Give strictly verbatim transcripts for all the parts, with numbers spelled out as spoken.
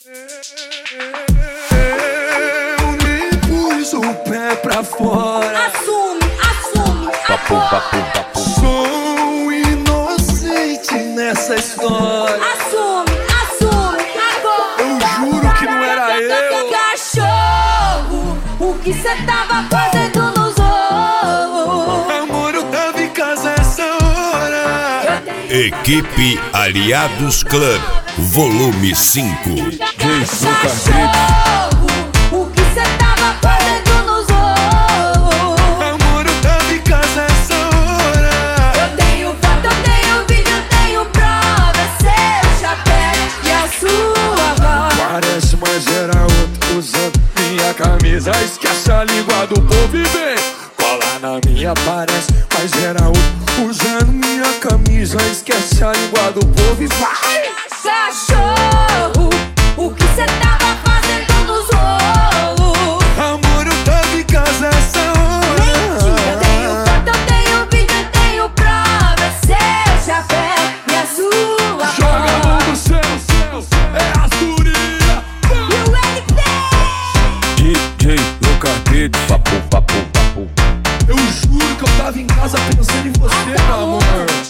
Eu nem pus o pé pra fora. Assume, assume, Papo, agora. papo, papo. Sou inocente nessa história. Assume, assume, agora. Eu juro que não era eu. Cachorro, o que cê tava fazendo nos olhos? Amor, eu tava em casa essa hora. Equipe Aliados Club, volume cinco. Cachorro, o que cê tava fazendo nos olhos? Amor, eu tava em casa essa hora. Eu tenho foto, eu tenho vídeo, eu tenho prova. Seu chapéu e a sua voz. Parece, mas era outro usando minha camisa. Esquece a língua do povo e vem cola na minha. Parece, mas era outro usando minha camisa. Esquece a língua do povo e vai. Cachorro, o que cê tava fazendo nos rolos? Amor, eu tava em casa essa hora. Mentira, eu tenho foto, eu tenho vídeo, eu tenho prova. Seu chapéu e a sua voz. Joga a mão no céu, céu, é a Zuria. E o L P D J Lucadete. Papo, papo, papo. Eu juro que eu tava em casa pensando em você, meu amor.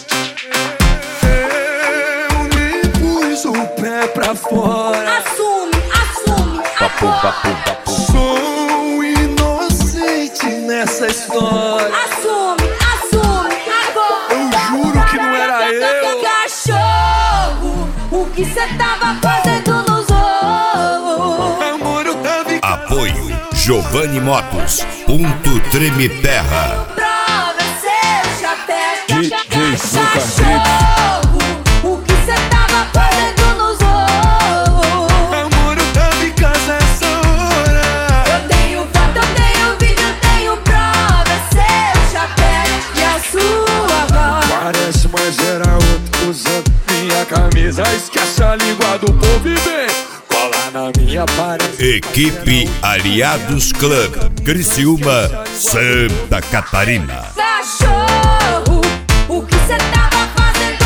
Eu nem pus o pé pra fora. Assume, assume, Papo, agora. papo, papo. Sou inocente nessa história. Assume, assume, agora. Eu juro que não era eu. Cachorro, o que cê tava fazendo nos olhos? Amor, eu tava em casa. Apoio Giovanni Motos, Ponto Treme Terra. Prova seu chapéu. D J Cachorro, o que cê tava fazendo nos olhos? Amor, eu tava em casa essa hora. Eu tenho foto, eu tenho vídeo, eu tenho prova. Seu chapéu e a sua voz. Parece, mas era outro usando minha camisa. Esquece a língua do povo e vem cola na minha. Parece. Equipe Aliados Club, Criciúma, Santa Catarina. Cachorro, o que cê tava fazendo